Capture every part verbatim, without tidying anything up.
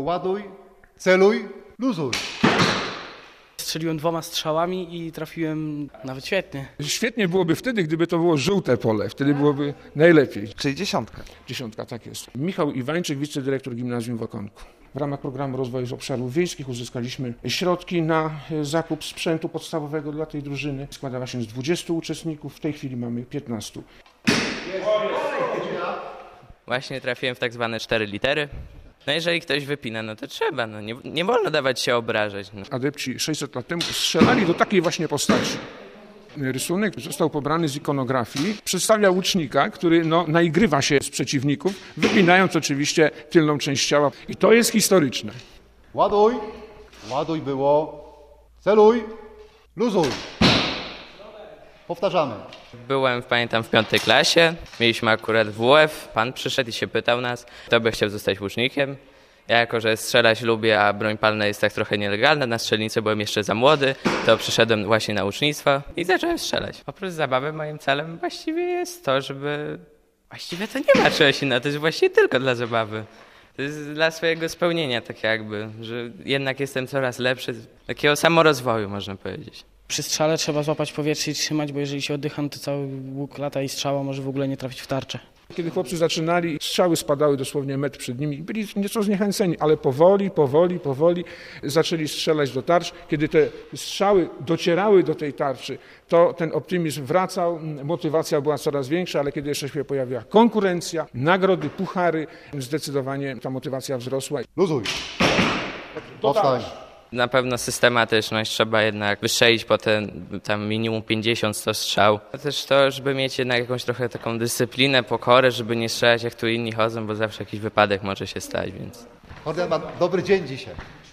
ładuj, celuj, luzuj. Strzeliłem dwoma strzałami i trafiłem nawet świetnie. Świetnie byłoby wtedy, gdyby to było żółte pole. Wtedy byłoby najlepiej. Czyli dziesiątka. Dziesiątka, tak jest. Michał Iwańczyk, wicedyrektor gimnazjum w Okonku. W ramach programu rozwoju obszarów wiejskich uzyskaliśmy środki na zakup sprzętu podstawowego dla tej drużyny. Składała się z dwudziestu uczestników, w tej chwili mamy piętnastu. Właśnie trafiłem w tak zwane cztery litery. No jeżeli ktoś wypina, no to trzeba, no nie, nie wolno dawać się obrażać. No. Adepci sześćset lat temu strzelali do takiej właśnie postaci. Rysunek został pobrany z ikonografii, przedstawia łucznika, który no, naigrywa się z przeciwników, wypinając oczywiście tylną część ciała. I to jest historyczne. Ładuj, ładuj było, celuj, luzuj. Powtarzamy. Byłem, pamiętam, w piątej klasie, mieliśmy akurat W F, pan przyszedł i się pytał nas, kto by chciał zostać łucznikiem. Ja jako, że strzelać lubię, a broń palna jest tak trochę nielegalna, na strzelnicę byłem jeszcze za młody, to przyszedłem właśnie na łucznictwo i zacząłem strzelać. Oprócz zabawy moim celem właściwie jest to, żeby... Właściwie to nie ma czegoś innego, to jest właściwie tylko dla zabawy. To jest dla swojego spełnienia tak jakby, że jednak jestem coraz lepszy, takiego samorozwoju można powiedzieć. Przy strzale trzeba złapać powietrze i trzymać, bo jeżeli się oddycha, to cały łuk lata i strzała może w ogóle nie trafić w tarczę. Kiedy chłopcy zaczynali, strzały spadały dosłownie metr przed nimi i byli nieco zniechęceni, ale powoli, powoli, powoli zaczęli strzelać do tarcz. Kiedy te strzały docierały do tej tarczy, to ten optymizm wracał, motywacja była coraz większa, ale kiedy jeszcze się pojawiła konkurencja, nagrody, puchary, zdecydowanie ta motywacja wzrosła. Luzuj. Powstań. Na pewno systematyczność, trzeba jednak wystrzelić po ten tam minimum pięćdziesiąt sto strzał. Też to, żeby mieć jednak jakąś trochę taką dyscyplinę, pokorę, żeby nie strzelać jak tu inni chodzą, bo zawsze jakiś wypadek może się stać, więc... Kordian ma dobry dzień dzisiaj.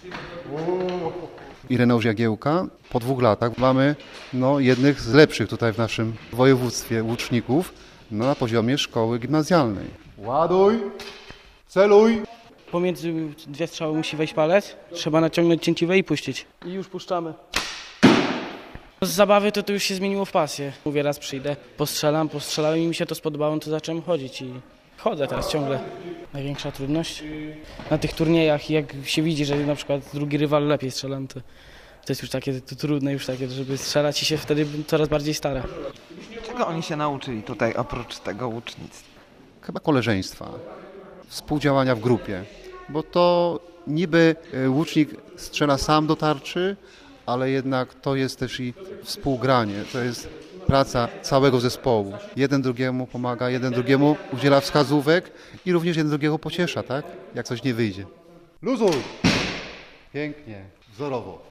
Ireneusz Jagiełka. Po dwóch latach mamy no, jednych z lepszych tutaj w naszym województwie łuczników no, na poziomie szkoły gimnazjalnej. Ładuj, celuj. Pomiędzy dwie strzały musi wejść palec, trzeba naciągnąć cięciwe i puścić. I już puszczamy. Z zabawy to to już się zmieniło w pasję. Mówię, raz przyjdę, postrzelam, postrzelałem i mi się to spodobało, to zacząłem chodzić i chodzę teraz ciągle. Największa trudność na tych turniejach, jak się widzi, że na przykład drugi rywal lepiej strzela, to, to jest już takie to trudne, już takie, żeby strzelać i się wtedy coraz bardziej stara. Czego oni się nauczyli tutaj oprócz tego łucznictwa? Chyba koleżeństwa, współdziałania w grupie, bo to niby łucznik strzela sam do tarczy, ale jednak to jest też i współgranie, to jest praca całego zespołu. Jeden drugiemu pomaga, jeden drugiemu udziela wskazówek i również jeden drugiego pociesza, tak? Jak coś nie wyjdzie. Luzuj. Pięknie, wzorowo.